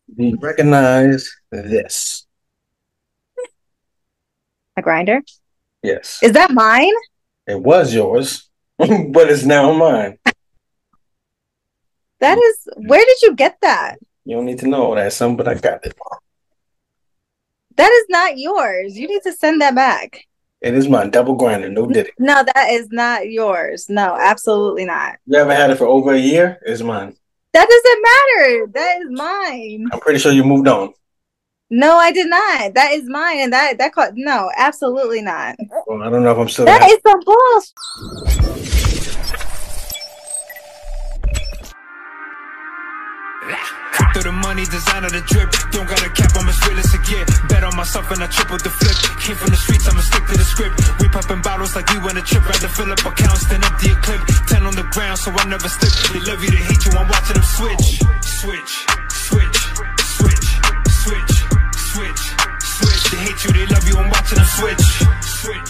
Do you recognize this? A grinder? Yes. Is that mine? It was yours, but it's now mine. That You is, where did you get that? don't need to know all that, son, but I got it. That is not yours. You need to send that back. It is mine. Double grinder, no diddy. No, that is not yours. No, absolutely not. You haven't had it for over a year? It's mine. That doesn't matter. That is mine. I'm pretty sure you moved on. No, I did not. That is mine. And that caught no, absolutely not. Well, I don't know if I'm still That gonna have. is some bullshit. Through the money, designer the drip. Don't got a cap, I'm as real as it get. Bet on myself and I tripled the flip. Came from the streets, I'ma stick to the script. We popping bottles like we win a trip. Rather fill up accounts than empty a clip. 10 on the ground, so I never slip. They love you, they hate you, I'm watching them switch. Switch, switch, switch, switch, switch, switch. They hate you, they love you, I'm watching them switch. Switch.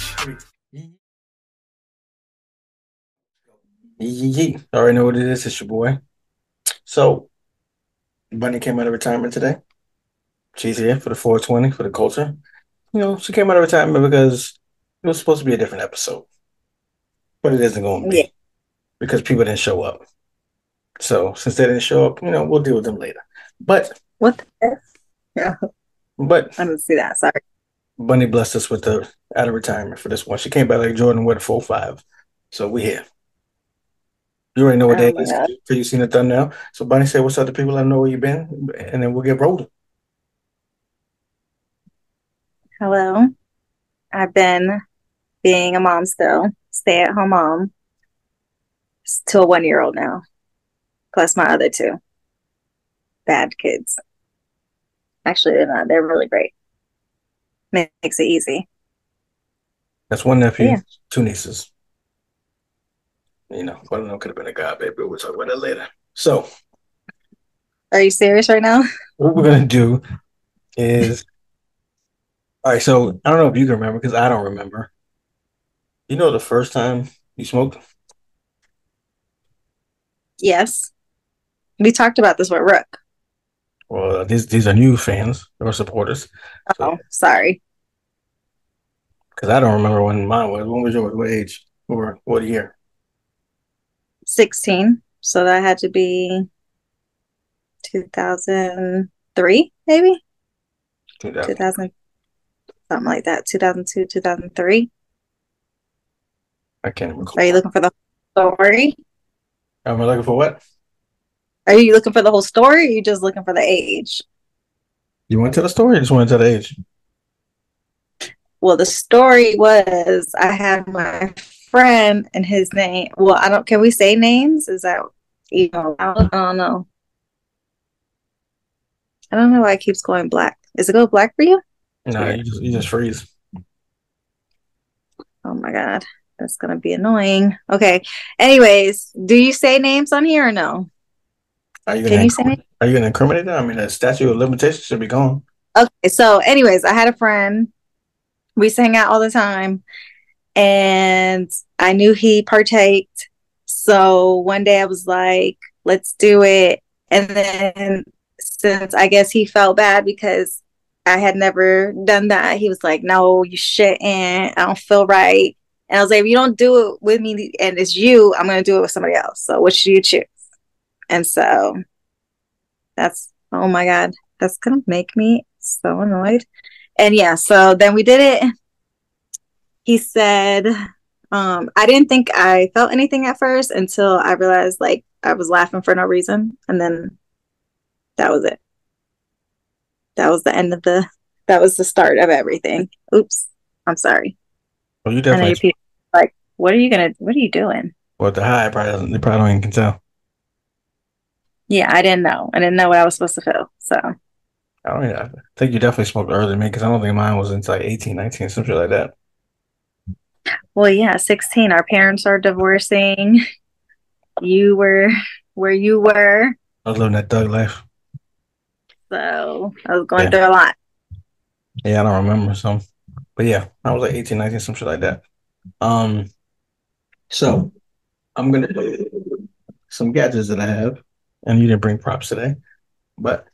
Yee. Already know what it is. It's your boy. So, Bunny came out of retirement today. She's here for the 420 for the culture. She came out of retirement because it was supposed to be a different episode, but it isn't going to Yeah. be because people didn't show up. So, since they didn't show up, we'll deal with them later. But, What the heck? Yeah. but I didn't see that. Sorry. Bunny blessed us with the out of retirement for this one. She came back like Jordan with a 4-5. So, we here. You already know what Oh that my is. God. You seen it done now. So Bunny said, "What's up to people? I know where you've been," and then we'll get rolling. Hello. I've been being a mom still, stay at home mom, to a 1 year old now, plus my other two bad kids. Actually, they're not. They're really great. Makes it easy. That's one But nephew, yeah. two nieces. One of them could have been a guy, baby. We'll talk about that later. So Are you serious right now? what we're gonna do is, all right. So I don't know if you can remember because I don't remember. The first time you smoked? Yes. We talked about this with Rook. Well, these are new fans or supporters. So Oh, sorry. because I don't remember when mine was. When was yours? What age or what year? 16. So that had to be 2003, maybe? 2000. 2000, something like that. 2002, 2003. I can't Are you recall. looking for the story? Am I looking for what? Are you looking for the whole story, or are you just looking for the age? You want to tell the story? Or just want to tell the age? Well, the story was I had my friend and his name. Well, I don't, can we say names? Is that, I don't know. I don't know why it keeps going black. Is it go black for you? It's No, weird. you just freeze. Oh my God. That's gonna be annoying. Okay. Anyways, do you say names on here or no? Are you Can gonna you say names? are you gonna incriminate them? I mean, the statute of limitations should be gone. Okay. So, anyways, I had a friend. We used to hang out all the time, and I knew he partaked. So one day I was like, let's do it. And then since I guess he felt bad because I had never done that, he was like, no, you shouldn't. I don't feel right. And I was like, if you don't do it with me and it's you, I'm going to do it with somebody else. So what should you choose? And so oh my God, that's going to make me so annoyed. And yeah, so then we did it. He said, I didn't think I felt anything at first until I realized like I was laughing for no reason. And then that was it. That was the end of that was the start of everything. Oops. I'm sorry. Well, you I know your definitely. people like, what are you doing? Well, the high probably they probably don't even can tell. Yeah, I didn't know. I didn't know what I was supposed to feel. So, I don't know. I think you definitely smoked earlier than me because I don't think mine was until like 18, 19, something like that. well, yeah, 16. Our parents are divorcing. You were where you were. I was living that thug life. So I was going Yeah, through a lot. yeah, I don't remember some, but yeah, I was like 18, 19, some shit like that. Um, so I'm gonna do some gadgets that I have, and you didn't bring props today, but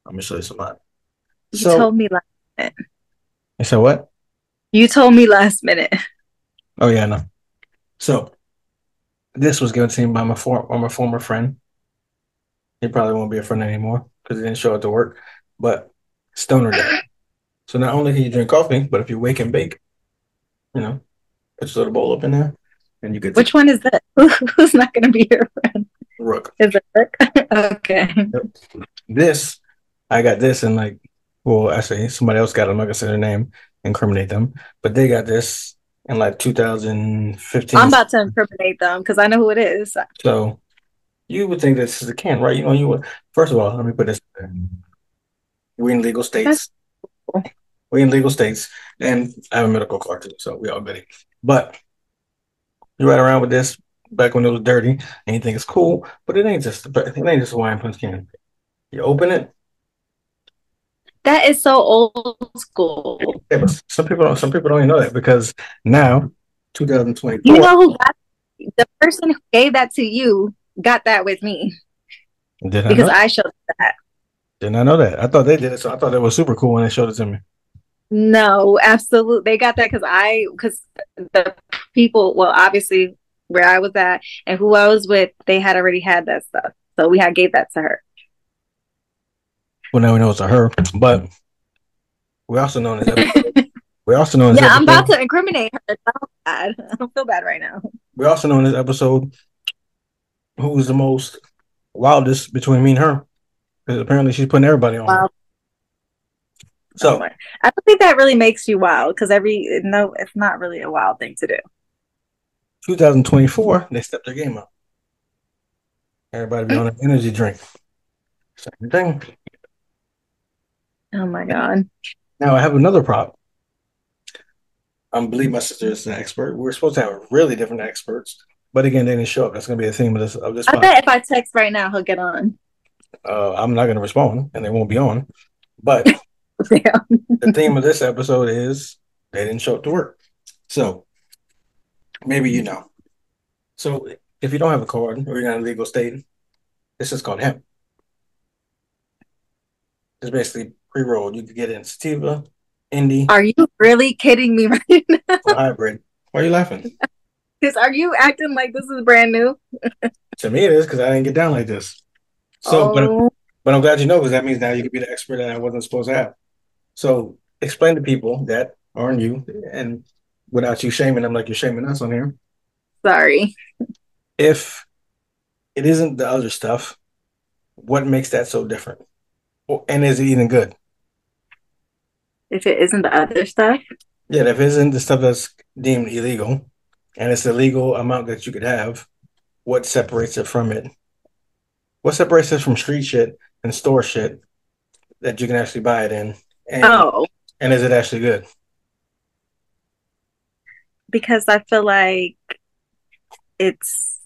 I'm gonna show you some mine. You So told me last minute. I said what? You told me last minute. Oh yeah, no. So this was given to me by my former friend. He probably won't be a friend anymore because he didn't show up to work. But Stoner Dad. So not only can you drink coffee, but if you wake and bake, you know, put your little bowl up in there, and you get Which one is that? Who's not going to be your friend? Rook. Is it Rook? Okay. Yep. This, I got this, and like, well, actually, somebody else got it. I'm not gonna say their name, incriminate them, but they got this in like 2015. I'm about to incriminate them because I know who it is. So you would think this is a can, right? You know, you would. First of all, let me put this there. We in legal states. Cool. We in legal states, and I have a medical card too, so we all good. But you ride around with this back when it was dirty, and you think it's cool, but it ain't just a wine punch can. You open it. That is so old school. Yeah, but some people don't even know that because now, 2024. You know who got the person who gave that to you got that with me because I showed that. Did not know that. I thought they did it, so I thought it was super cool when they showed it to me. No, absolutely. They got that because the people, well, obviously where I was at and who I was with, they had already had that stuff. So we gave that to her. Well, now we know it's a her, but we also know this episode. Yeah, I'm about to incriminate her. I don't feel bad right now. We also know in this episode who's the most wildest between me and her. Because apparently she's putting everybody on. Wow. So I don't think that really makes you wild because it's not really a wild thing to do. 2024, they stepped their game up. Everybody be on an energy drink. Same thing. Oh my God. Now I have another problem. I believe my sister is an expert. We were supposed to have really different experts, but again, they didn't show up. That's going to be the theme of this. I bet if I text right now, he'll get on. I'm not going to respond, and they won't be on. But the theme of this episode is they didn't show up to work. So maybe you know. So if you don't have a card or you're not in a legal state, this is called hemp. It's basically pre-rolled. You can get it in sativa, Indy. Are you really kidding me right now? Or hybrid. Why are you laughing? Because are you acting like this is brand new? To me, it is because I didn't get down like this. So, but I'm glad you know because that means now you can be the expert that I wasn't supposed to have. So explain to people that aren't you, and without you shaming them like you're shaming us on here. Sorry. If it isn't the other stuff, what makes that so different? And is it even good? If it isn't the other stuff? Yeah, if it isn't the stuff that's deemed illegal and it's the legal amount that you could have, what separates it from it? What separates it from street shit and store shit that you can actually buy it in? And is it actually good? Because I feel like it's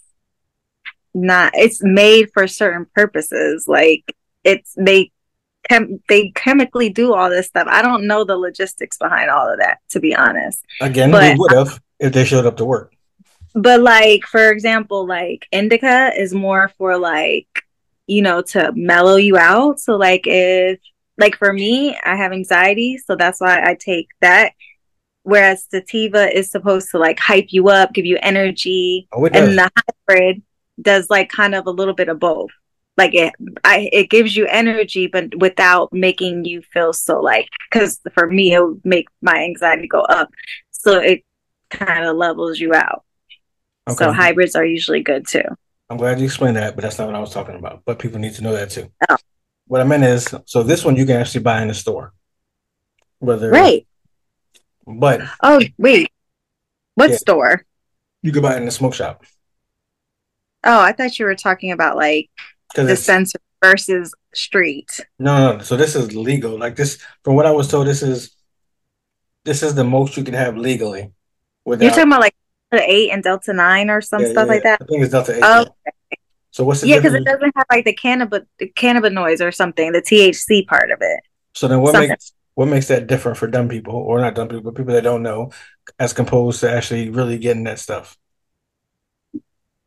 made for certain purposes. Like they chemically do all this stuff. I don't know the logistics behind all of that, to be honest. Again, we would have if they showed up to work. But like, for example, like indica is more for like, to mellow you out. So like like for me, I have anxiety, so that's why I take that. Whereas sativa is supposed to like hype you up, give you energy. Oh, it does. And the hybrid does like kind of a little bit of both. Like it gives you energy, but without making you feel so like, because for me, it would make my anxiety go up. So it kind of levels you out. Okay. So hybrids are usually good too. I'm glad you explained that, but that's not what I was talking about. But people need to know that too. Oh. What I meant is, so this one you can actually buy in the store. Right. But wait. What store? You could buy it in the smoke shop. Oh, I thought you were talking about like dispensary versus street. No. So this is legal. Like this, from what I was told, this is the most you can have legally. You're talking about like Delta 8 and Delta 9 or some stuff like that? I think it's Delta 8. Oh, okay. So what's the difference? Because it doesn't have like the cannabinoids or something, the THC part of it. So then what makes that different for dumb people, or not dumb people, but people that don't know, as opposed to actually really getting that stuff?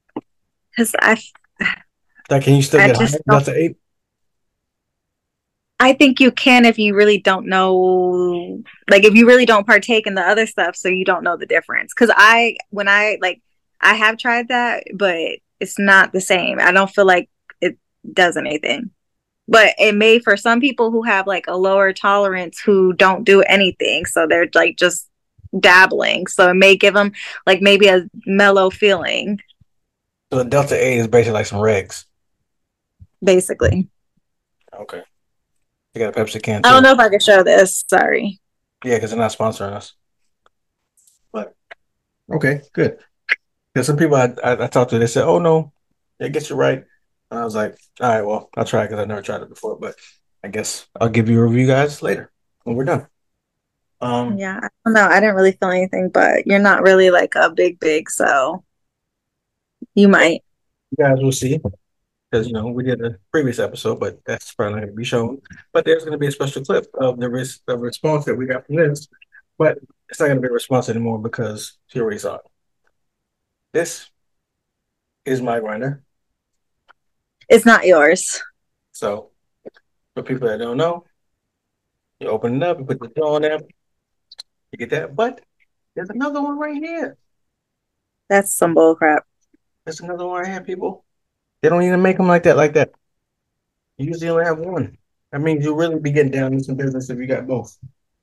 Because can you still get Delta 8? I think you can if you really don't know, like if you really don't partake in the other stuff, so you don't know the difference. Because when I like, I have tried that, but it's not the same. I don't feel like it does anything. But it may for some people who have like a lower tolerance who don't do anything, so they're like just dabbling. So it may give them like maybe a mellow feeling, So the Delta 8 is basically like some regs. basically. Okay. They got a Pepsi can I don't too. know if I can show this. Sorry. Yeah, because they're not sponsoring us. But okay, good. Because some people I talked to, they said, "Oh no, it gets you right." And I was like, "All right, well, I'll try because I never tried it before." But I guess I'll give you a review, guys, later when we're done. Um, Yeah, I don't know. I didn't really feel anything, but you're not really like a big, so you might. you guys will see because we did a previous episode, but that's probably not going to be shown. But there's going to be a special clip of the response that we got from this, but it's not going to be a response anymore because she already saw it. This is my grinder. It's not yours. So for people that don't know, you open it up, you put the jaw on there, you get that. But there's another one right here. That's some bull crap. There's another one right here, people. They don't even make them like that, like that. You usually only have one. That means you really be getting down in some business if you got both.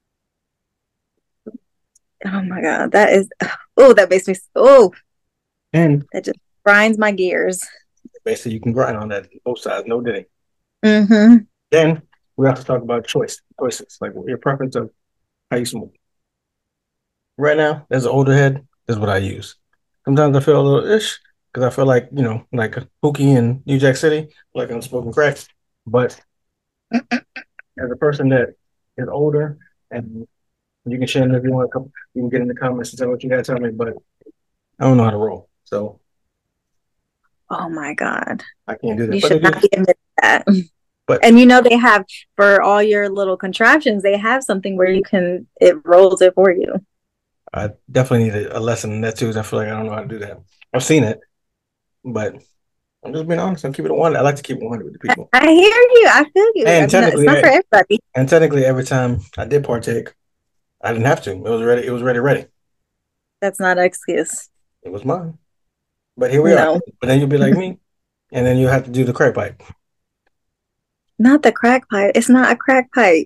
Oh my God. That is, oh, that makes me, oh, And that just grinds my gears. basically, you can grind on that both sides, no diddy. Mm-hmm. Then we have to talk about choices, like your preference of how you smoke. Right now, as an older head, this is what I use. Sometimes I feel a little ish because I feel like, like Pookie in New Jack City, like I'm smoking crack. But as a person that is older, and you can share it if you want, you can get in the comments and tell what you got to tell me, but I don't know how to roll. So Oh my God. I can't do that. You But should it not is, be admitting that. but And they have for all your little contraptions, they have something where it rolls it for you. I definitely need a lesson in that too, 'cause I feel like I don't know how to do that. I've seen it, but I'm just being honest. I'm keeping it one. I like to keep it 100 with the people. I hear you. I feel you. And It's not for everybody. every time I did partake, I didn't have to. It was ready. It was ready. That's not an excuse. It was mine. But here we are. No, But then you'll be like me, and then you have to do the crack pipe. not the crack pipe. It's not a crack pipe.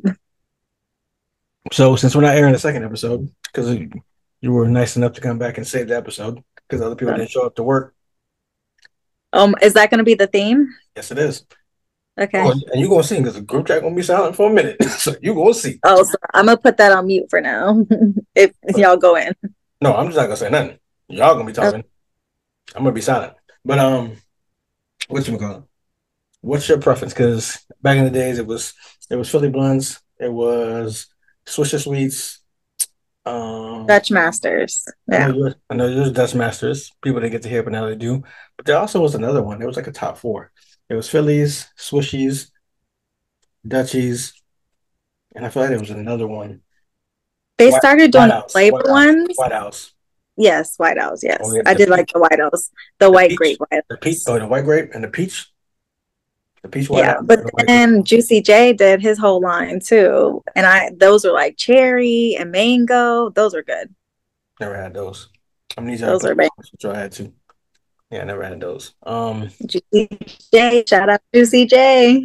So since we're not airing the second episode, because you were nice enough to come back and save the episode, because other people didn't show up to work. Is that going to be the theme? Yes, it is. Okay. Oh, and you're gonna see because the group chat gonna be silent for a minute, so you gonna see. Oh, so I'm gonna put that on mute for now. if y'all go in. No, I'm just not gonna say nothing. Y'all gonna be talking. Okay. I'm gonna be silent. But what you call it? What's your preference? Because back in the days, it was Philly blunts, it was Swisher Sweets. Dutch Masters. Yeah. I know yours Dutch Masters. People didn't get to hear, but now they do. But there also was another one. It was like a top four. It was Phillies, Swishies, Dutchies, and I feel like there was another one. They started doing House, flavor ones. White House. Yes, White House. Yes, Oh, yeah, I did like the White House, the white peach, grape White the peach, House. the white grape and the peach White Yeah, House. but then Juicy J did his whole line too, and those were like cherry and mango. Those were good. Never had those. Those are bad. I had to. Yeah, I never had those. Juicy J, shout out Juicy J.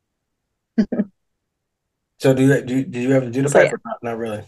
So do you have to do the So, pipe yeah. or not really?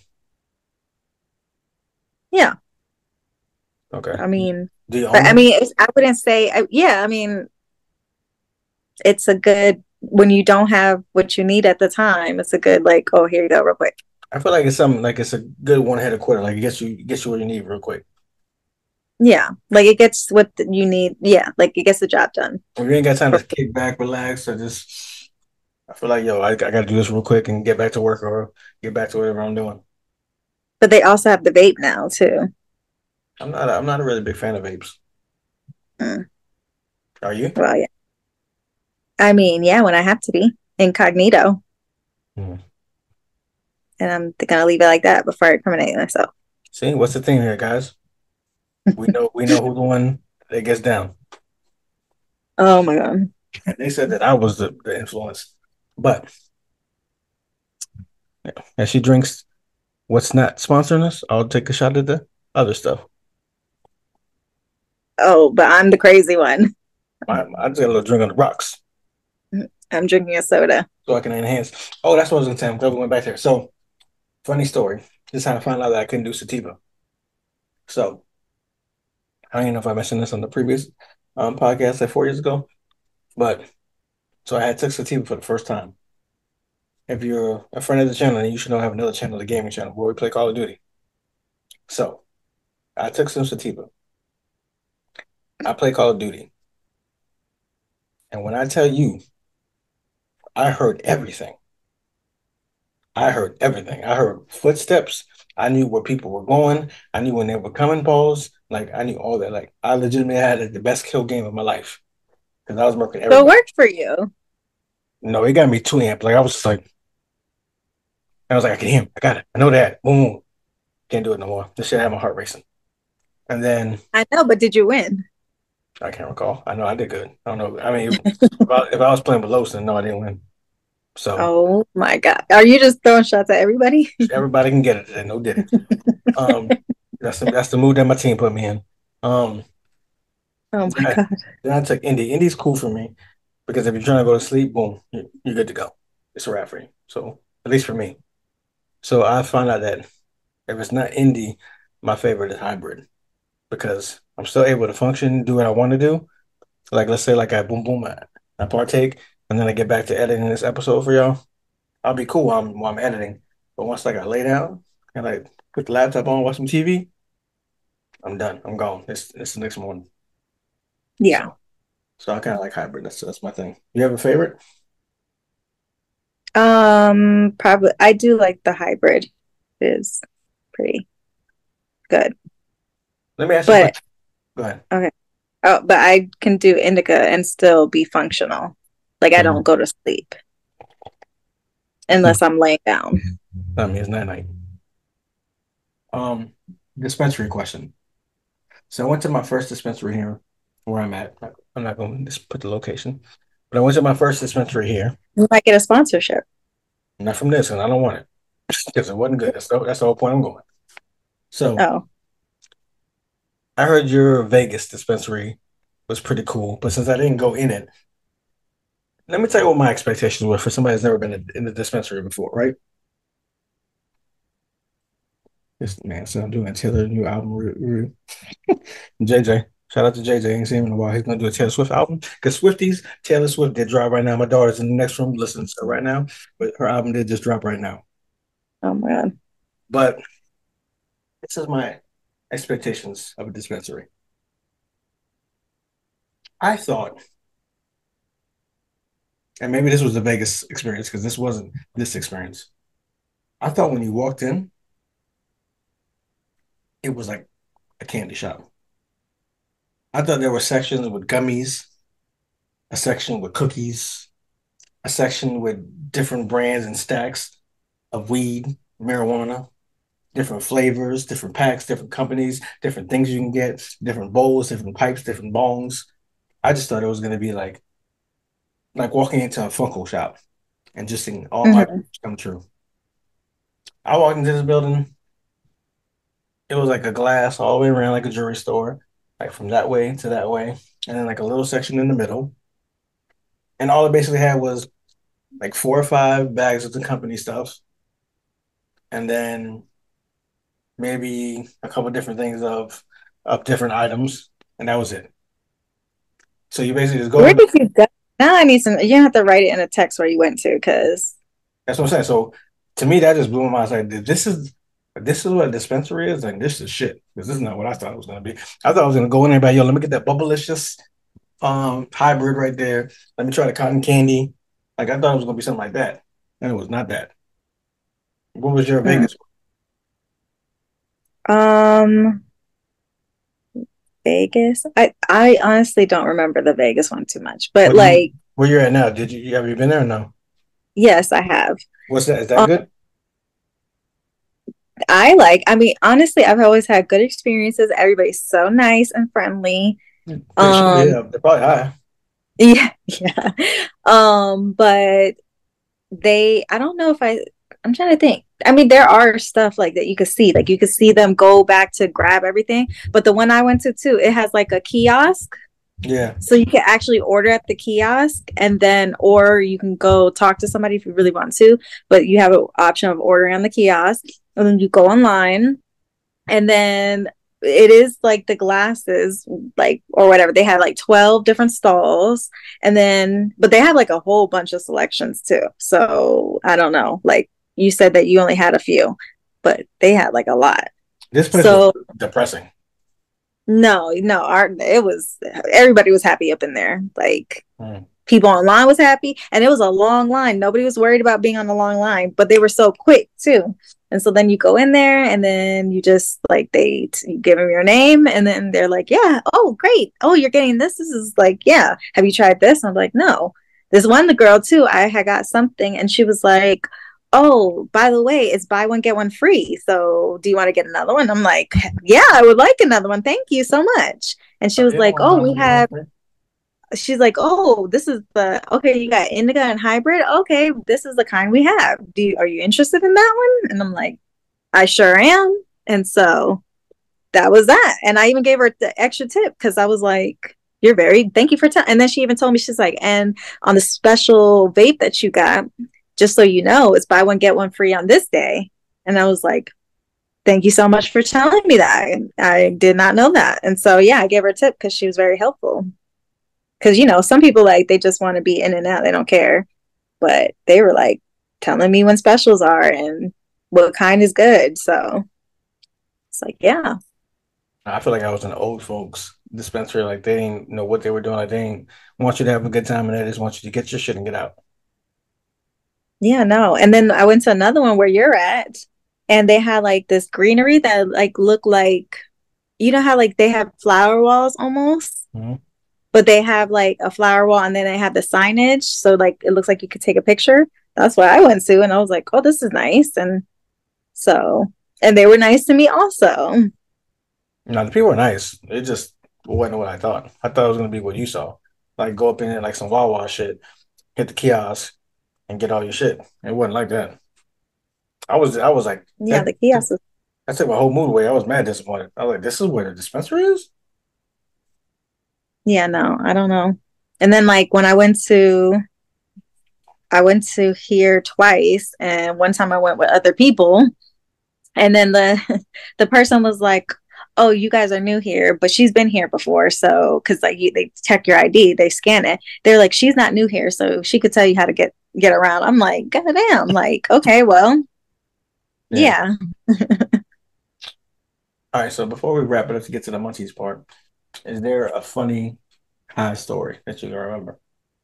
Yeah. Okay. I mean, Do you own but I them? mean, I wouldn't say. Yeah, I mean, it's a good when you don't have what you need at the time. It's a good like, oh, here you go, real quick. I feel like it's something like it's a good one-headed quitter. Like it gets you what you need real quick. Yeah, like it gets what you need. Yeah, like it gets the job done. If you ain't got time to kick back, relax, or just I feel like I got to do this real quick and get back to work or get back to whatever I'm doing. But they also have the vape now too. I'm not a really big fan of vapes. Mm. Are you? Well, yeah. I mean, yeah, when I have to be incognito. Mm. And I'm gonna leave it like that before I incriminate myself. See, what's the thing here, guys? We know who's the one that gets down. Oh my God. And they said that I was the influence. But As she drinks what's not sponsoring us, I'll take a shot at the other stuff. Oh, but I'm the crazy one. I just got a little drink on the rocks I'm drinking a soda. so I can enhance. Oh, that's what I was gonna say. I'm glad we went back there. So, funny story. This is how I found out that I couldn't do sativa. So, I don't even know if I mentioned this on the previous podcast like 4 years ago, but so I had took sativa for the first time. If you're a friend of the channel, then you should know I have another channel, the gaming channel, where we play Call of Duty. So, I took some sativa. I play Call of Duty. And when I tell you, I heard everything. I heard everything. I heard footsteps. I knew where people were going. I knew when they were coming, balls. Like I knew all that. Like I legitimately had the best kill game of my life because I was murking So it everybody. worked for you. No, it got me too amped. Like I was just like, I was like, I can hear him. I got it. I know that. Boom, boom. Can't do it no more. This shit had my heart racing. And then I know, but did you win? I can't recall. I know I did good. I don't know. I mean, if I was playing with Los, then no, I didn't win. So Oh my God. Are you just throwing shots at everybody? everybody can get it today. No did it. Um, that's the mood that my team put me in. Um, Oh my then God. then I took Indy. Indy's cool for me because if you're trying to go to sleep, boom, you're good to go. It's a wrap for you. So at least for me. So I found out that if it's not Indy, my favorite is hybrid because I'm still able to function, do what I want to do. Like let's say like I boom boom, I partake, and then I get back to editing this episode for y'all. I'll be cool while I'm editing. But once like I lay down and I put the laptop on, watch some TV, I'm done. I'm gone. It's the next morning. Yeah. So I kind of like hybrid. That's my thing. You have a favorite? Probably I do like the hybrid. It is pretty good. Let me ask you a But question. Go ahead. okay. Oh, but I can do indica and still be functional. Like I don't go to sleep unless I'm laying down. I mean, it's night. Um, dispensary question. So I went to my first dispensary here where I'm at. I'm not going to just put the location, but I went to my first dispensary here. You might get a sponsorship. Not from this, and I don't want it because it wasn't good. That's the whole point I'm going. So Oh. I heard your Vegas dispensary was pretty cool, but since I didn't go in it, let me tell you what my expectations were for somebody who's never been in the dispensary before, right? This man, so I'm doing a Taylor new album review. JJ, shout out to JJ. Ain't seen him in a while. He's gonna do a Taylor Swift album because Swifties, Taylor Swift did drop right now. My daughter's in the next room listening to her right now, but her album did just drop right now. Oh my God. But this is my expectations of a dispensary. I thought, and maybe this was the Vegas experience because this wasn't this experience. I thought when you walked in, it was like a candy shop. I thought there were sections with gummies, a section with cookies, a section with different brands and stacks of weed, marijuana, different flavors, different packs, different companies, different things you can get, different bowls, different pipes, different bongs. I just thought it was going to be like walking into a Funko shop and just seeing all my Mhm. dreams come true. I walked into this building. It was like a glass all the way around, like a jewelry store, like from that way to that way, and then like a little section in the middle. And all it basically had was like 4 or 5 bags of the company stuff, and then maybe a couple different things of different items, and that was it. So you basically just go Where to the. did you go? Now I need some. You have to write it in a text where you went to, because That's what I'm saying. So to me, that just blew my mind. I was like, this is what a dispensary is, and this is shit. Because this is not what I thought it was gonna be. I thought I was gonna go in there, but yo, let me get that bubblicious hybrid right there. Let me try the cotton candy. Like I thought it was gonna be something like that, and it was not that. What was your Vegas? um, Vegas. I honestly don't remember the Vegas one too much, but What you like, where you're at now? Did you have you been there or no? yes, I have. What's that? Is that Um, good? I mean, honestly, I've always had good experiences. Everybody's so nice and friendly. They should be. Um, Yeah, they're probably high. yeah, yeah. But I don't know if I'm trying to think. I mean, there are stuff like that you could see. Like you could see them go back to grab everything. But the one I went to too, it has like a kiosk. Yeah. So you can actually order at the kiosk and then, or you can go talk to somebody if you really want to, but you have an option of ordering on the kiosk. And then you go online and then it is like the glasses, like, or whatever. They had like 12 different stalls and then, but they had like a whole bunch of selections too. So I don't know. Like you said that you only had a few, but they had like a lot. This place So was depressing. no, it was, everybody was happy up in there. Like people online was happy and it was a long line. Nobody was worried about being on the long line, but they were so quick too. And so then you go in there and then you just like, you give them your name and then they're like, yeah, oh, great. Oh, you're getting this. This is like, yeah. Have you tried this? I'm like, no. This one, the girl too, I had got something and she was like, oh, by the way, it's buy one, get one free. So do you want to get another one? I'm like, yeah, I would like another one. Thank you so much. And she was like, oh, we have, she's like, oh, this is okay, you got indica and hybrid. Okay, this is the kind we have. Are you interested in that one? And I'm like, I sure am. And so that was that. And I even gave her the extra tip because I was like, thank you for telling. And then she even told me, she's like, and on the special vape that you got, just so you know, it's buy one, get one free on this day. And I was like, thank you so much for telling me that. I did not know that. And so, yeah, I gave her a tip because she was very helpful. Because, you know, some people like, they just want to be in and out. They don't care. But they were like telling me when specials are and what kind is good. So it's like, yeah. I feel like I was in the old folks dispensary. Like they didn't know what they were doing. Like they didn't want you to have a good time and they just want you to get your shit and get out. Yeah, no. And then I went to another one where you're at and they had like this greenery that like looked like, you know how like they have flower walls almost? Mm-hmm. But they have like a flower wall and then they have the signage. So like, it looks like you could take a picture. That's what I went to. And I was like, oh, this is nice. And so, and they were nice to me also. No, the people were nice. It just wasn't what I thought. I thought it was going to be what you saw. Like go up in there like some Wawa shit, hit the kiosk and get all your shit. It wasn't like that. I was like, yeah, the kiosk. I took my whole mood away. I was mad disappointed. I was like, this is where the dispensary is? Yeah, no, I don't know. And then like when I went to here twice and one time I went with other people and then the person was like, oh, you guys are new here, but she's been here before. So, cause like they check your ID, they scan it. They're like, she's not new here. So she could tell you how to get around. I'm like, God damn, like, okay, well, yeah. All right. So before we wrap it up to get to the munchies part, is there a funny high story that you can remember?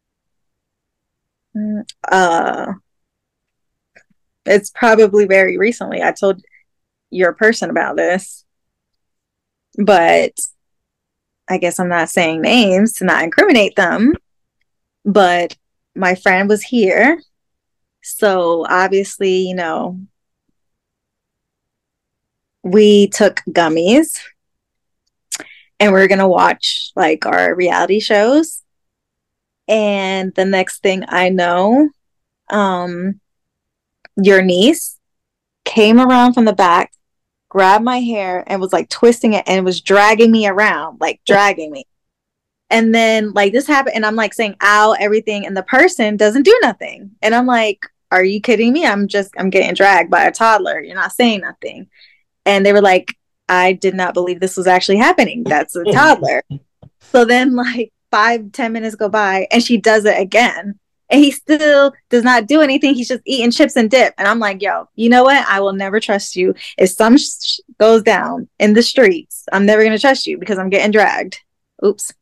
It's probably very recently. I told your person about this, but I guess I'm not saying names to not incriminate them. But my friend was here. So obviously, you know, we took gummies and we're going to watch like our reality shows. And the next thing I know, your niece came around from the back, grabbed my hair and was like twisting it and was dragging me around, like dragging me. And then like this happened and I'm like saying, ow, everything. And the person doesn't do nothing. And I'm like, are you kidding me? I'm getting dragged by a toddler. You're not saying nothing. And they were like, I did not believe this was actually happening. That's a toddler. So then like 5-10 minutes go by and she does it again. And he still does not do anything. He's just eating chips and dip. And I'm like, yo, you know what? I will never trust you. If some goes down in the streets, I'm never going to trust you because I'm getting dragged. Oops.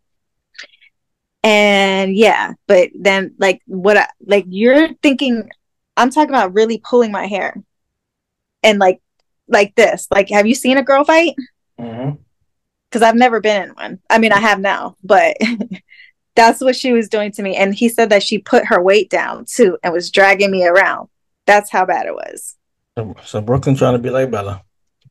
And yeah, but then like you're thinking, I'm talking about really pulling my hair and like this. Like, have you seen a girl fight? Mm-hmm. Because I've never been in one. I mean, I have now, but that's what she was doing to me. And he said that she put her weight down too and was dragging me around. That's how bad it was. So Brooklyn trying to be like Bella.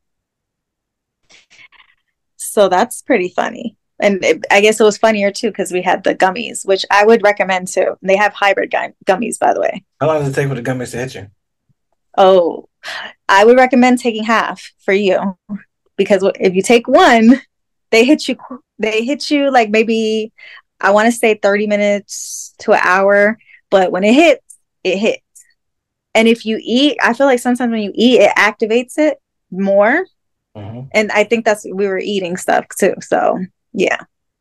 So that's pretty funny. And I guess it was funnier too because we had the gummies, which I would recommend too. They have hybrid gummies, by the way. How long does it take for the gummies to hit you? Oh, I would recommend taking half for you because if you take one, they hit you. They hit you like maybe I want to say 30 minutes to an hour, but when it hits, it hits. And if you eat, I feel like sometimes when you eat, it activates it more. Hmm. And I think that's we were eating stuff too. So yeah.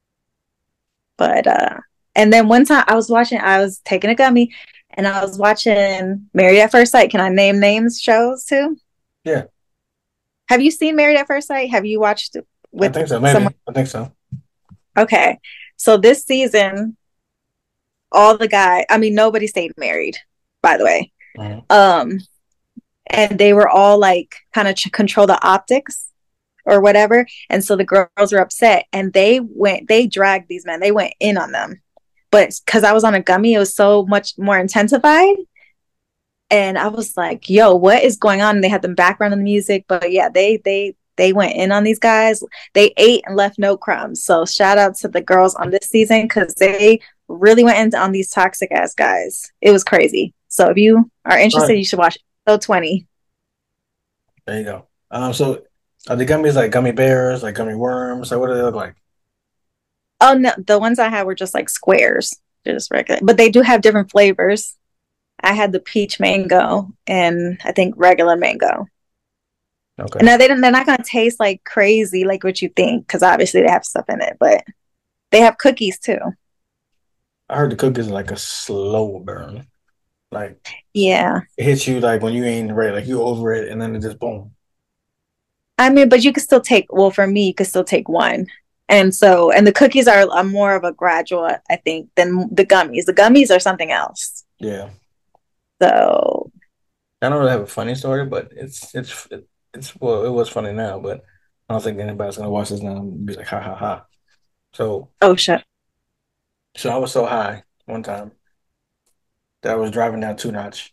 But and then one time I was taking a gummy and I was watching Married at First Sight. Can I name names shows too? Yeah, Have you seen Married at First Sight? Have you watched it I with think so. someone? Maybe I think so. Okay. So this season, all the guy, I mean, nobody stayed married, by the way. Hmm. Um, and they were all like kind of control the optics or whatever. And so the girls were upset and they dragged these men, they went in on them. But because I was on a gummy, it was so much more intensified. And I was like, yo, what is going on? And they had the background of the music. But yeah, they went in on these guys. They ate and left no crumbs. So shout out to the girls on this season because they really went in on these toxic ass guys. It was crazy. So if you are All interested, right, you should watch episode 20. there you go. So are the gummies like gummy bears, like gummy worms? Like what do they look like? Oh no, the ones I had were just like squares. They're just regular. But they do have different flavors. I had the peach mango and I think regular mango. And Okay. now they're not gonna taste like crazy like what you think, because obviously they have stuff in it, but they have cookies too. I heard the cookies are like a slow burn. Like Yeah. it hits you like when you ain't ready, like you over it, and then it just boom. I mean, but you could still take, well, for me, you could still take one. And the cookies are more of a gradual, I think, than the gummies. The gummies are something else. Yeah. So, I don't really have a funny story, but it's well, it was funny now, but I don't think anybody's gonna watch this now and be like ha ha ha. So oh shit. so I was so high one time that I was driving down Two Notch,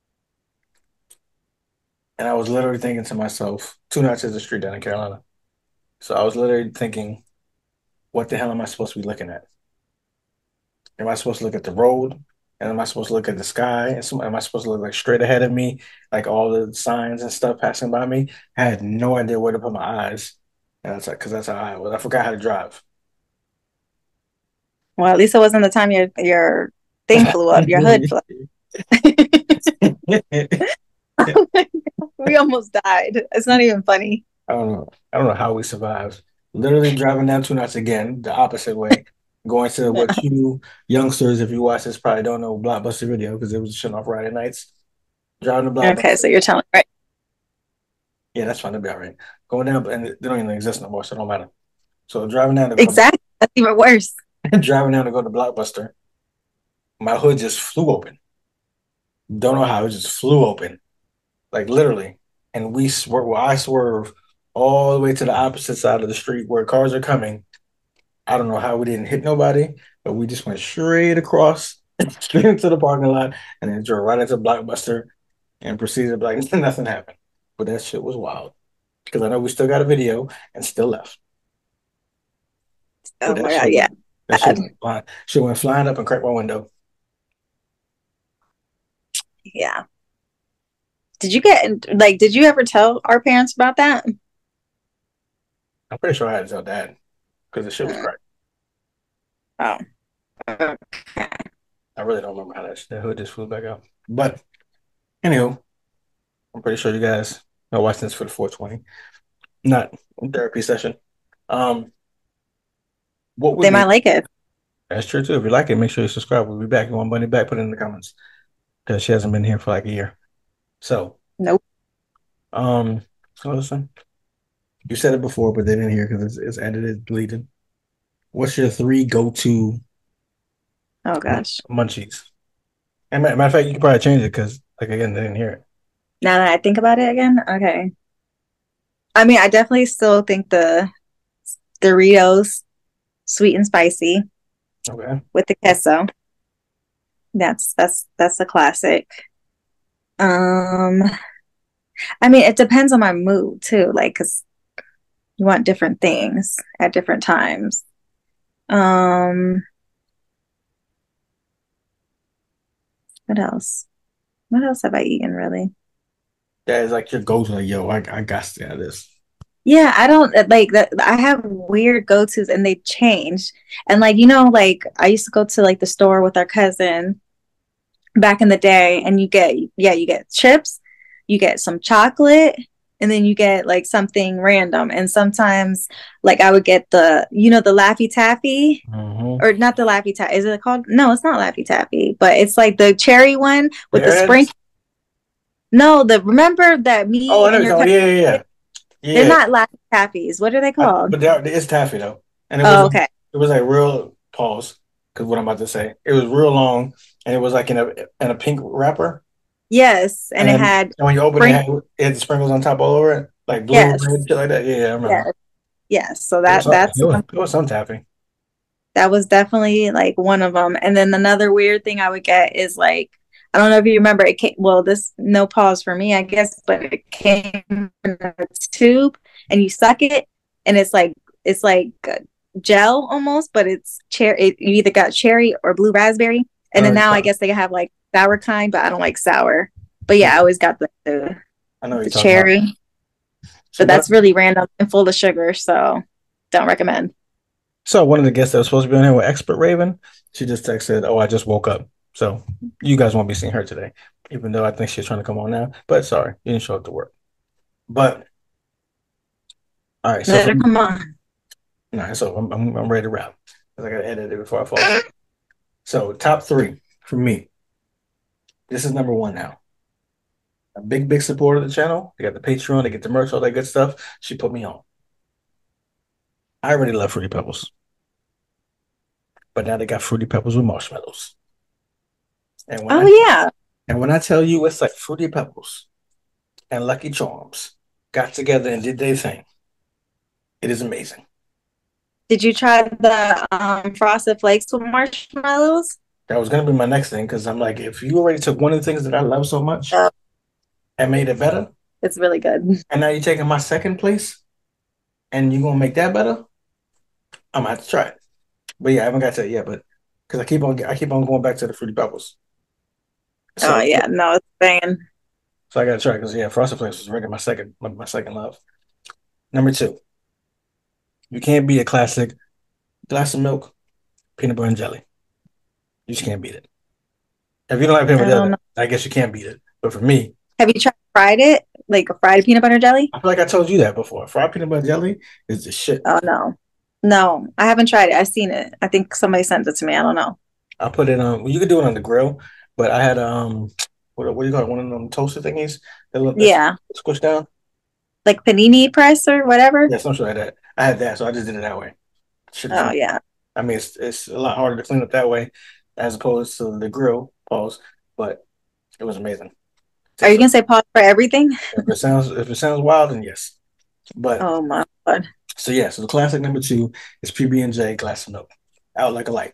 and I was literally thinking to myself, Two Notch is a street down in Carolina. So I was literally thinking, what the hell am I supposed to be looking at? Am I supposed to look at the road? And am I supposed to look at the sky? And am I supposed to look like straight ahead of me, like all the signs and stuff passing by me? I had no idea where to put my eyes. And that's like, because that's how I was. I forgot how to drive. Well, at least it wasn't the time your thing flew up, your hood flew up. We almost died. It's not even funny. I don't know. I don't know how we survived. Literally driving down Two Knots again, the opposite way, going to what you youngsters, if you watch this, probably don't know Blockbuster Video because it was shut off Friday nights. Driving to Okay, Blockbuster. so you're telling, right? Yeah, that's fine. It'll be all right. Going down, and they don't even exist no more, so it don't matter. So driving down to go Exactly. That's even worse. to driving down to go to Blockbuster, my hood just flew open. Don't know how it just flew open, like literally. And we swerve. Well, I swerve all the way to the opposite side of the street where cars are coming. I don't know how we didn't hit nobody, but we just went straight across, straight into the parking lot, and then drove right into Blockbuster and proceeded like nothing happened. But that shit was wild because I know we still got a video and still left. But Oh my God, yeah. that shit Bad. went flying. Shit went flying up and cracked my window. Yeah. Did you ever tell our parents about that? I'm pretty sure I had to tell dad because the shit was Mm. cracked. Oh, okay. I really don't remember how that hood just flew back up. But anywho, I'm pretty sure you guys are watching this for the 420, not therapy session. Um, what would They might be like it. That's true too. If you like it, make sure you subscribe. We'll be back. You want Bunny back? Put it in the comments because she hasn't been here for like a year. So, Nope. um, so listen, you said it before, but they didn't hear because it's edited, deleted. What's your three go-to Oh gosh. munchies? And matter of fact, you can probably change it because, like again, they didn't hear it. Now that I think about it again, okay. I mean, I definitely still think the Doritos, sweet and spicy Okay. with the queso. That's a classic. Um, I mean, it depends on my mood too, like, because you want different things at different times. Um, what else? What else have I eaten really? That is like your go-to. Like, yo, I got to have this. Yeah, I don't like that. I have weird go-tos and they change. And like, like I used to go to like the store with our cousin back in the day and you get chips, you get some chocolate, and then you get like something random. And sometimes like I would get the Laffy Taffy Mm-hmm. or not the Laffy Taffy. Is it called? No, it's not Laffy Taffy, but it's like the cherry one The with the Airheads? sprinkle. No, the remember that Oh, me I know and you're your talking. cousin, Yeah, yeah, yeah. they're Yeah. not Laffy Taffies. What are they called? But it's taffy though, and Oh, okay. it was like real pause because what I'm about to say, it was real long, and it was like in a pink wrapper, Yes, and and it then had when you open it, sprinkles. it had the sprinkles on top all over it, like blue, Yes, red, shit like that. Yeah, I remember. yes, yes. So It was that some, that's it was some taffy. that was definitely like one of them. And then another weird thing I would get is like I don't know if you remember it came well this no pause for me I guess, but it came in a tube and you suck it and it's like gel almost, but it's cherry. You either got cherry or blue raspberry. I And know then what now you're I talking. guess they have like sour kind, but I don't like sour. But yeah, I always got I know what you're the talking about. cherry. So But what? that's really random and full of sugar, so don't recommend. So one of the guests that was supposed to be on here with Expert Raven, she just texted, "Oh, I just woke up." So you guys won't be seeing her today, even though I think she's trying to come on now. But sorry, you didn't show up to work. But all right, so Let her come on. I'm ready to wrap because I got to edit it before I fall asleep. So top three for me. This is number one now. A big supporter of the channel. They got the Patreon, they get the merch, all that good stuff. She put me on. I already love Fruity Pebbles, but now they got Fruity Pebbles with marshmallows. And when Oh I yeah. and when I tell you it's like Fruity Pebbles and Lucky Charms got together and did their thing, it is amazing. Did you try the frosted flakes with marshmallows? That was gonna be my next thing because I'm like, if you already took one of the things that I love so much Oh, and made it better, it's really good. and now you're taking my second place and you're gonna make that better, I'm gonna have to try it. But yeah, I haven't got to it yet, but because I keep on going back to the Fruity Pebbles. Oh So yeah, no, it's banging. so I gotta try because yeah, Frosted Flakes was really my second love. Number two, you can't beat a classic glass of milk, peanut butter and jelly. You just can't beat it. If you don't like peanut I butter don't jelly, know. I guess you can't beat it. But for me, Have you tried fried it? Like a fried peanut butter jelly? I feel like I told you that before. Fried peanut butter jelly is the shit. Oh no. No, I haven't tried it. I've seen it. I think somebody sent it to me. I don't know. I put it on. Well, you could do it on the grill, but I had what do you call it? One of them toaster thingies that's Yeah. squished down. Like panini press or whatever. Yeah, something like that. I had that, so I just did it that way. Shit is. Oh yeah. I mean, it's a lot harder to clean up that way as opposed to the grill. Pause, but it was amazing. Are you Tastes like, gonna say pause for everything? if it sounds wild, then yes. But Oh my God. so yeah, so the classic number two is PB and J glass of milk, out like a light.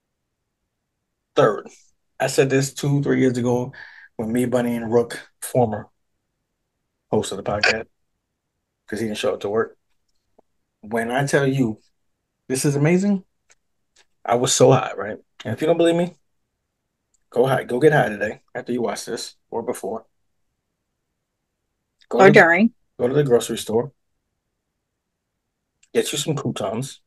Third, I said this 2 3 years ago when me, Bunny, and Rook, former host of the podcast, because he didn't show up to work. When I tell you this is amazing, I was so high, right? And if you don't believe me, go high, go get high today after you watch this or before. Go Or to during. go to the grocery store, get you some croutons,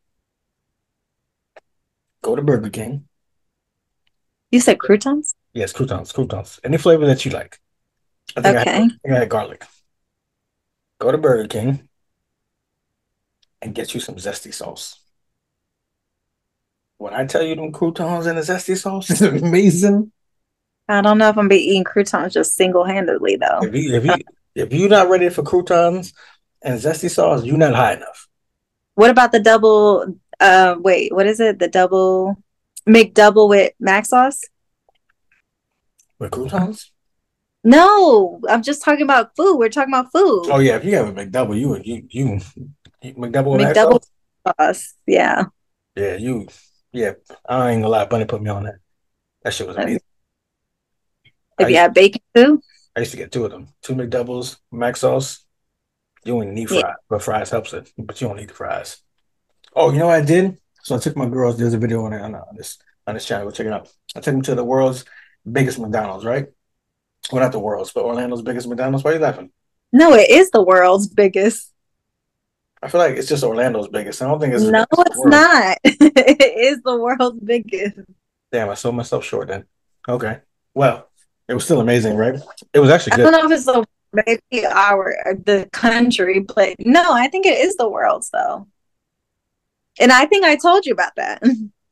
go to Burger King. You said croutons? Yes, croutons. Any flavor that you like. Okay. I think I had garlic. Go to Burger King and get you some zesty sauce. When I tell you them croutons and the zesty sauce is amazing. I don't know if I'm gonna be eating croutons just single-handedly though. If you're not ready for croutons and zesty sauce, you're not high enough. What about the double wait, what is it? The double McDouble with mac sauce? With croutons? No, I'm just talking about food. We're talking about Oh food. yeah, if you have a McDouble, you McDouble with mac McDouble sauce? sauce. Yeah. Yeah, yeah. I ain't gonna lie, Bunny put me on that. That shit was amazing. I If you used have bacon too. I used to get two of them. Two McDoubles, mac sauce. You don't need Yeah. fries, but fries helps it. But you don't need the fries. Oh, you know what I did? So I took my girls. There's a video on this channel. Go check it out. I took them to the world's biggest McDonald's, right? Well, not the world's, but Orlando's biggest McDonald's. Why are you laughing? No, it is the world's biggest. I feel like it's just Orlando's biggest. I don't think it's as big No, as the it's world. not. It is the world's biggest. Damn, I sold myself short then. Okay. Well, it was still amazing, right? It was actually I good. don't know if it's the maybe our the country, but no, I think it is the world's though. And I think I told you about that.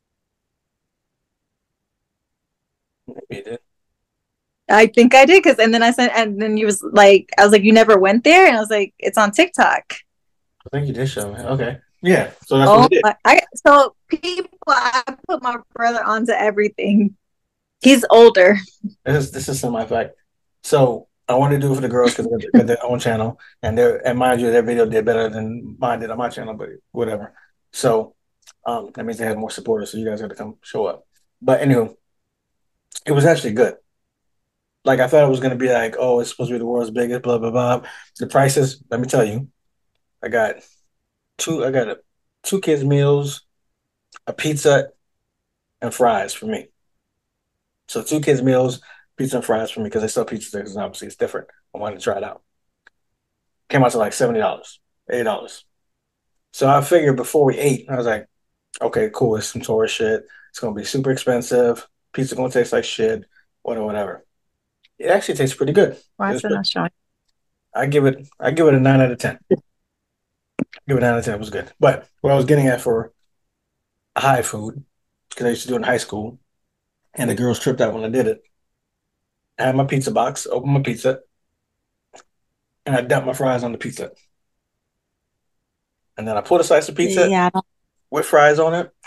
Maybe it did. I think I did because and then I sent and then you was like I was like you never went there and I was like it's on TikTok. I think you did show me. Okay. Yeah. So that's what Oh it did. I so people I put my brother onto everything. He's older. This is semi fact. So I wanted to do it for the girls because they got their own channel, and mind you, their video did better than mine did on my channel, but whatever. So that means they had more supporters, so you guys had to come show up. But anywho, it was actually good. Like I thought it was gonna be like, oh, it's supposed to be the world's biggest, blah blah blah. The prices, let me tell you, I got I got two kids meals, a pizza, and fries for me. So two kids meals, pizza and fries for me because they sell pizza there because obviously it's different. I wanted to try it out. Came out to like $70, $80. So I figured before we ate, I was like, okay, cool, it's some tourist shit. It's gonna be super expensive. Pizza gonna taste like shit, whatever, whatever. It actually tastes pretty good. Why It is was it good. not showing? I give it a 9 out of 10. Give it a 9 out of 10. It was good. But what I was getting at for high food, because I used to do it in high school, and the girls tripped out when I did it. I had my pizza box, opened my pizza, and I dumped my fries on the pizza. And then I pulled a slice of pizza Yeah, I don't, with fries on it.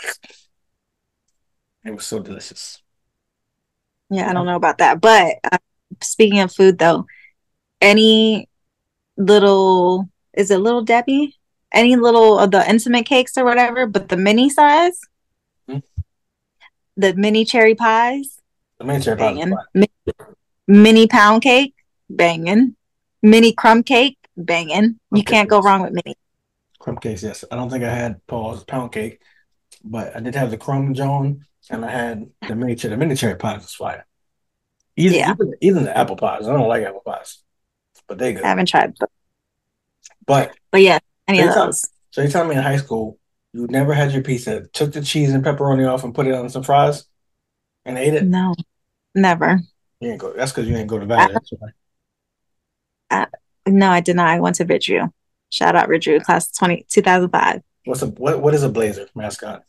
It was so delicious. yeah, I don't know about that. But speaking of food though, any little is it little Debbie? Any little of the intimate cakes or whatever, but the mini size, Hmm? the mini cherry pies, The miniature pie was banging. fine. Mini pound cake, banging. Mini crumb cake, banging. You Okay, can't go wrong with mini. crumb cakes, yes. I don't think I had Paul's pound cake, but I did have the crumb Joan, and I had the miniature. The miniature pies was fire. Yeah, Even the apple pies. I don't like apple pies, but they I good. haven't tried, But but yeah, any so of you tell those. so you tell me in high school you never had your pizza, took the cheese and pepperoni off and put it on some fries and ate it. No, never. You ain't go. That's because you ain't go to I, Valley. That's why. I, no, I did not. I went to Vitru. Shout out Vitru, class 2005. What is a Blazer mascot?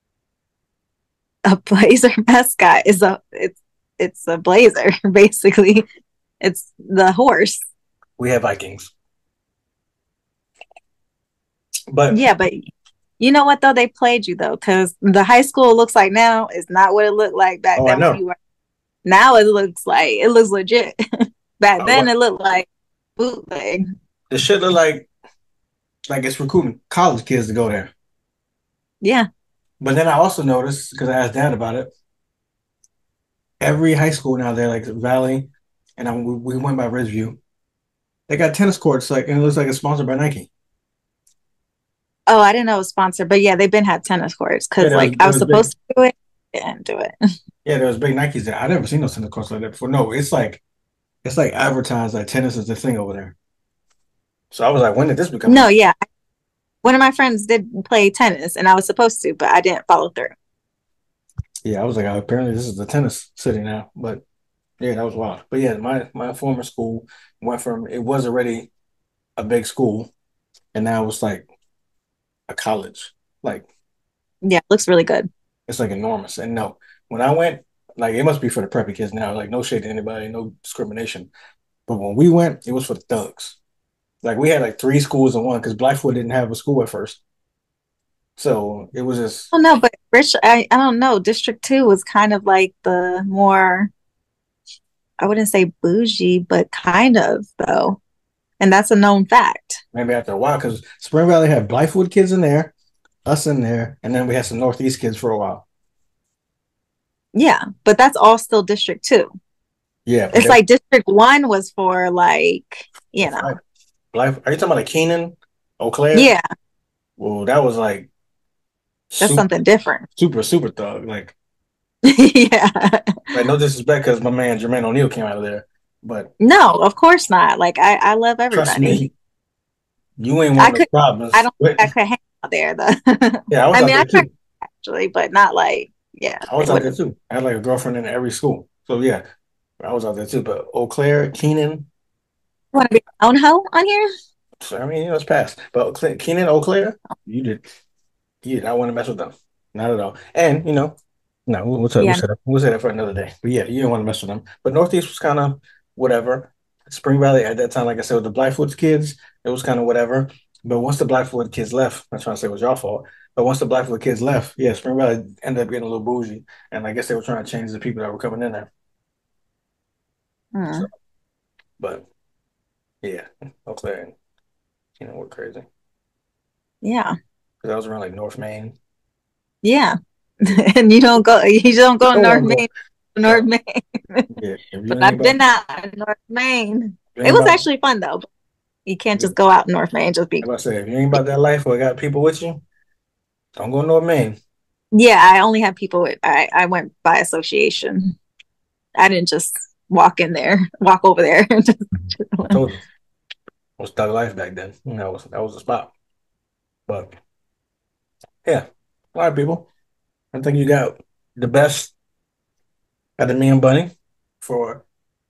A blazer mascot is it's a blazer basically. It's the horse. We have Vikings, but Yeah, but you know what though? They played you though, because the high school looks like now is not what it looked like back oh, I then when know. you were. Now it looks legit. Back then What it looked like bootleg. the shit look like it's recruiting college kids to go there. Yeah. But then I also noticed because I asked Dad about it. Every high school now they're like Valley, and we went by Ridgeview. They got tennis courts like, and it looks like it's sponsored by Nike. Oh, I didn't know it was sponsored, but yeah, they've been had tennis courts Yeah, because like I there was was big. supposed to do it, didn't do it. Yeah, there was big Nikes there. I never seen those tennis courts like that before. No, it's like advertised like tennis is the thing over there. So I was like, when did this become? No, yeah. One of my friends did play tennis and I was supposed to, but I didn't follow through. Yeah, I was like, apparently this is the tennis city now. But yeah, that was wild. But yeah, my former school went from it was already a big school, and now it's like a college. Like Yeah, it looks really good. it's like enormous. And no, when I went, like it must be for the preppy kids now. Like no shade to anybody, no discrimination. But when we went, it was for the thugs. Like we had like three schools in one because Blackfoot didn't have a school at first. So it was just Oh no, but Rich, I don't know. District 2 was kind of like the more, I wouldn't say bougie, but kind of though. And that's a known fact. maybe after a while because Spring Valley had Blythewood kids in there, us in there, and then we had some Northeast kids for a while. Yeah, but that's all still District 2. Yeah, but It's like District 1 was for like, you know, right. Are you talking about like Keenan, Eau Claire? yeah, Well, that was like that's super, something different. super, super thug. Like Yeah. no disrespect because my man Jermaine O'Neal came out of there. But No, of course not. Like I love trust everybody. me, you ain't I want no could. I problems. don't think I could hang out there though. Yeah, I was I out mean, I there could too. actually, but not like yeah. I It was out there wouldn't. too. I had like a girlfriend in every school. So yeah, I was out there too. But Eau Claire, Keenan, Want to be your own hoe on here? so, I mean, it's past. But Keenan, Eau Claire, you did not want to mess with them. Not at all. And, no, Yeah. we'll say that for another day. But yeah, you didn't want to mess with them. But Northeast was kind of whatever. Spring Valley at that time, like I said, with the Blackfoot kids, it was kind of whatever. But once the Blackfoot kids left, I'm not trying to say it was your fault. But once the Blackfoot kids left, yeah, Spring Valley ended up getting a little bougie. And I guess they were trying to change the people that were coming in there. So, Hmm. but yeah, Eau Claire and, we're crazy. Yeah. Because I was around like North Main. Yeah. Yeah. And you don't go to Don't North want to go. Main, North No. Main. Yeah. If you But ain't I've about, been out in North Main. if you It ain't was about, actually fun though. You can't yeah. just go out in North Main, just be Like I say, if you ain't about that life or got people with you, don't go to North Main. yeah, I only had people with I went by association. I didn't just walk over there. I told you, it was thug life back then. That was the spot. But yeah, all right, people. I think you got the best out of me and Bunny for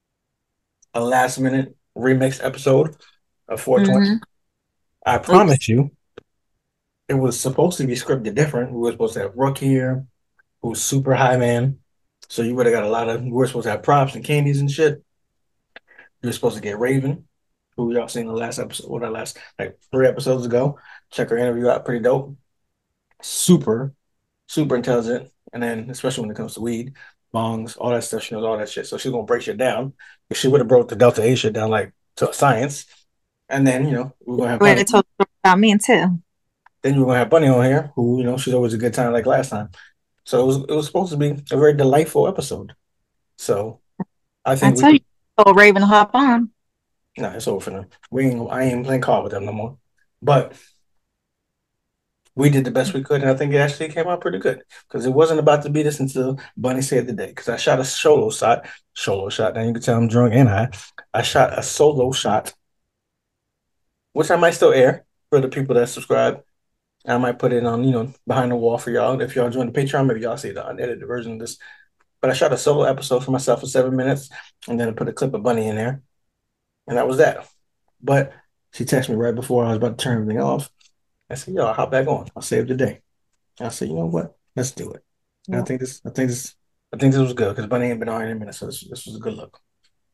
a last minute remix episode of 420. Hmm. I Oops. promise you, it was supposed to be scripted different. We were supposed to have Rook here, who's super high man. So you would have got a lot of. We were supposed to have props and candies and shit. You were supposed to get Raven, who y'all seen the last episode, or the last like 3 episodes ago. Check her interview out, pretty dope. Super, super intelligent, and then especially when it comes to weed, bongs, all that stuff. She knows all that shit, so she's gonna break shit down. If she would have broke the Delta A shit down like to a science, and then we're gonna have Would Bunny. have told you about me too. Then we're gonna have Bunny on here, who she's always a good time like last time. So it was supposed to be a very delightful episode. So I I think we tell you, told Raven to hop on. no, it's over for them. I ain't playing call with them no more. But we did the best we could, and I think it actually came out pretty good because it wasn't about to be this until Bunny saved the day. Because I shot a solo shot. Now you can tell I'm drunk and high. I shot a solo shot, which I might still air for the people that subscribe. I might put it on, behind the wall for y'all. If y'all join the Patreon, maybe y'all see the unedited version of this. But I shot a solo episode for myself for 7 minutes, and then I put a clip of Bunny in there, and that was that. But she texted me right before I was about to turn everything off. I said, "Yo, I'll hop back on. I'll save the day." I said, "You know what? Let's do it." And Yeah. I think this was good because Bunny ain't been on in a minute, so this was a good look.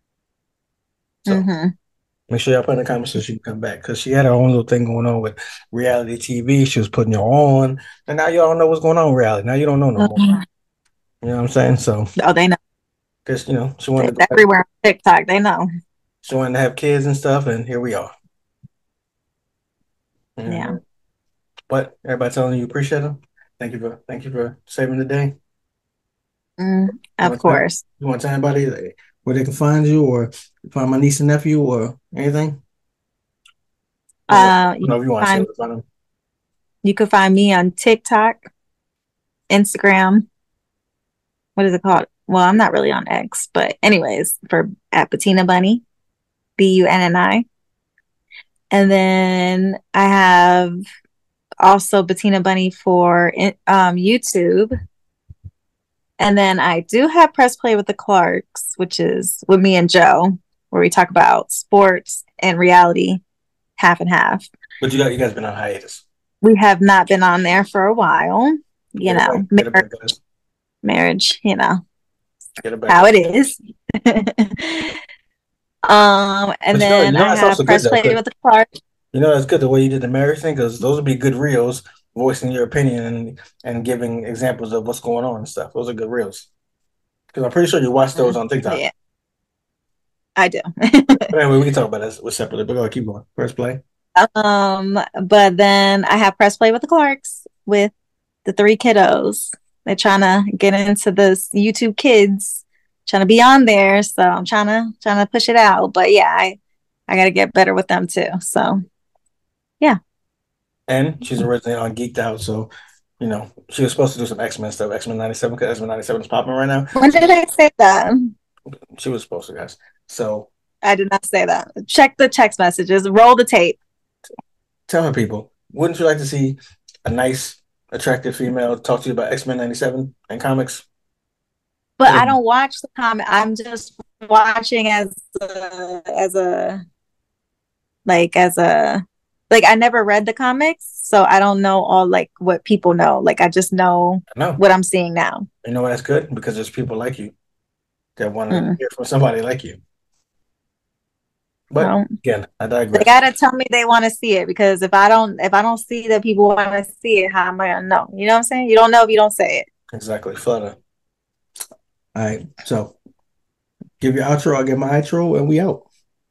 So Hmm. make sure y'all put in the comments so she can come back because she had her own little thing going on with reality TV. She was putting you on, and now y'all don't know what's going on with reality. Now you don't know no more. You know what I'm saying? So Oh, they know. because she wanted It's everywhere on TikTok. They know. she wanted to have kids and stuff, and here we are. Yeah. But everybody telling you appreciate them. Thank you for saving the day. You Of want to tell, course. you want to tell anybody where they can find you or find my niece and nephew or anything? Or You no, if you want to say find where to find them. you can find me on TikTok, Instagram. What is it called? Well, I'm not really on X, but anyways, for at Bettina Bunny, Bunni. And then I have also Bettina Bunny for YouTube. And then I do have Press Play with the Clarks, which is with me and Joe, where we talk about sports and reality, half and half. But you guys been on hiatus. We have not been on there for a while. Get it back. Get it back, guys. Marriage, Get it back. how it is. And then I that's have also Press good though. Play with the Clarks. That's good the way you did the marriage thing because those would be good reels, voicing your opinion and giving examples of what's going on and stuff. Those are good reels. Because I'm pretty sure you watch those on TikTok. Yeah, I do. But anyway, we can talk about that separately. But go keep going. Press play. But then I have Press Play with the Clarks with the three kiddos. They're trying to get into this YouTube Kids, trying to be on there. So I'm trying to push it out. But yeah, I got to get better with them too. So yeah. And she's originally on Geeked Out, so she was supposed to do some X-Men stuff, X-Men 97, because X-Men 97 is popping right now. When did I say that? She was supposed to, guys. So I did not say that. Check the text messages. Roll the tape. tell her people, wouldn't you like to see a nice, attractive female talk to you about X-Men 97 and comics? But I don't watch the comment. I'm just watching as a like I never read the comics, so I don't know all like what people know. Like I just know what I'm seeing now. You know that's good because there's people like you that want to hear from somebody like you. But again, I digress. They gotta tell me they want to see it, because if I don't see that people want to see it, how am I gonna know? You know what I'm saying? You don't know if you don't say it. Exactly, Flutter. All right, so give your outro, I'll give my outro, and we out.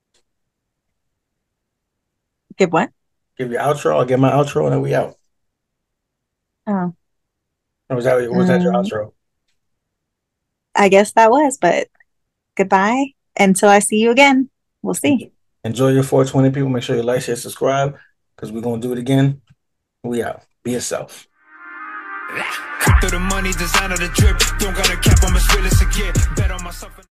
Give what? Give your outro, I'll give my outro, and then we out. Oh. Was that your outro? I guess that was, but goodbye. Until I see you again. We'll see. Enjoy your 420, people. Make sure you like, share, subscribe, because we're going to do it again. We out. Be yourself. Cut through the money, designer the drip. Don't got a cap, I'm as real as it get. Bet on myself.